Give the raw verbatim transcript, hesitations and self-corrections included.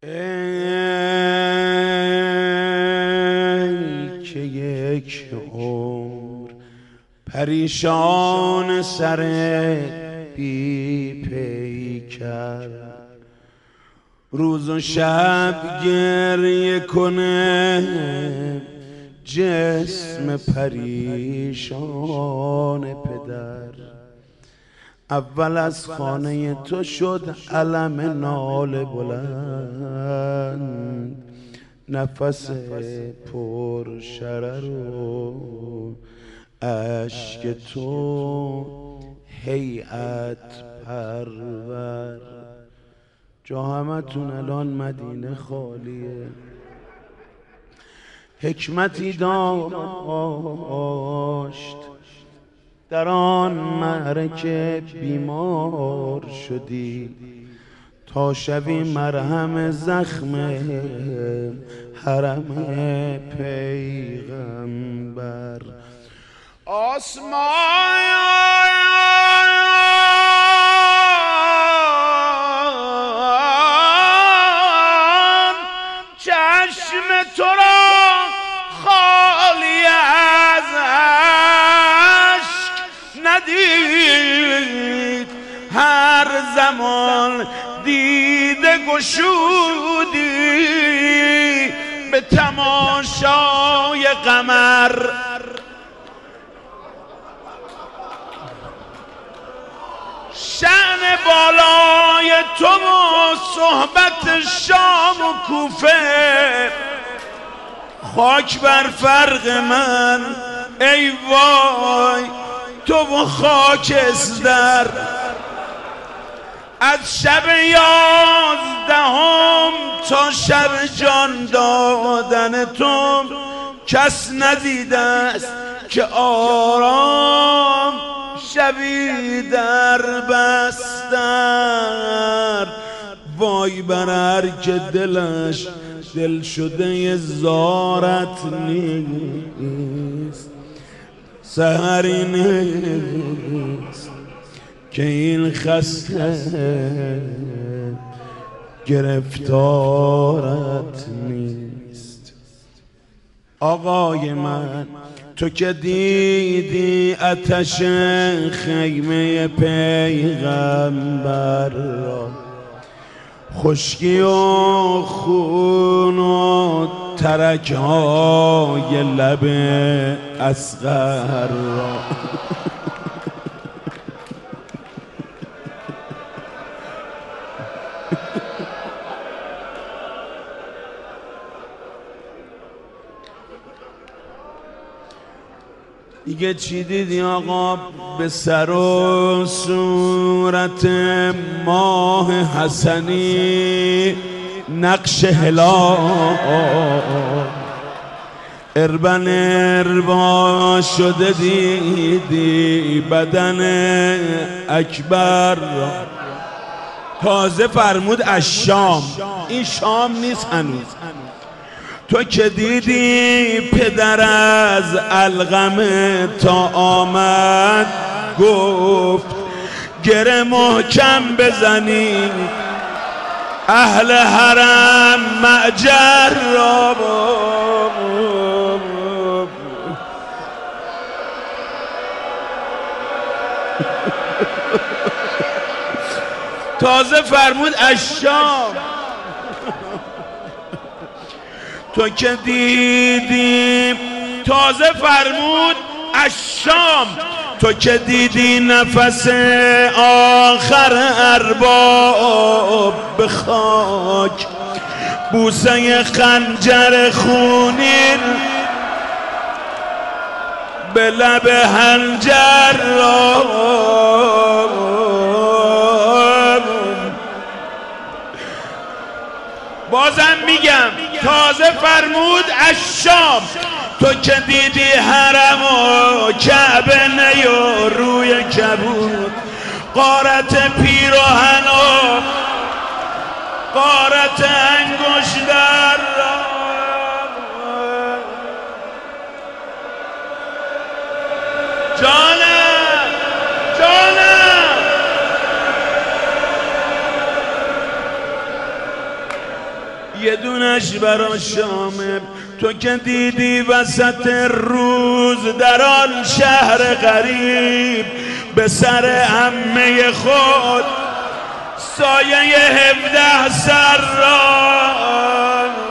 ای که یک عمر پریشان سر بی پیکر، روز و شب گریه کنه جسم پریشان پدر. اول از خانه تو شد علم ناله بلند، نفس پر شرر و اشک تو هیئت پرور. جا همتون الان مدینه خالیه. حکمتی داشت در آن معرکه بیمار شدی، تا شوی مرهم زخم حرم پیغمبر. آسمان چشم تو را خالی از اشک ندید، هر زمان دیده گشودی به تماشای قمر. شأن بالای تو و صحبت شام و کوفه، خاک بر فرق من ای وای تو و خاکستر. از شب یازدهم تا شب جان دادن تو، کس ندیده است که آرام شبی در بستر. وای بر هر که دلش دل شده زارت نیست، سحری نیست که این خسته گرفتارت نیست. آقای من تو که دیدی آتش خیمه پیغمبر را، خشکی و خون و ترک‌های لب اصغر را. دیگه چی دیدی آقا؟ به سر و صورت ماه حسنی نقش هلال، اربن اربا شده دیدی بدن اکبر. تازه فرمود الشام، این شام نیست هنوز. تو که دیدی پدر از علقمه تا آمد گفت گره محکم بزنی اهل حرم معجر را. تازه فرمود الشام. تو که دیدی تازه فرمود الشام. تو که دیدی نفس آخر ارباب به خاک، بوسه خنجر خونین به لب حنجر را. بازم میگم تازه فرمود الشام. تو که دیدی حرم و کعبه نیا روی کبود، غارت پیراهن و غارت انگشتر را. جانم جانم یه دونش برا شامه. تو که دیدی وسط روز در آن شهر غریب به سر عمه خود سایه هفده سر را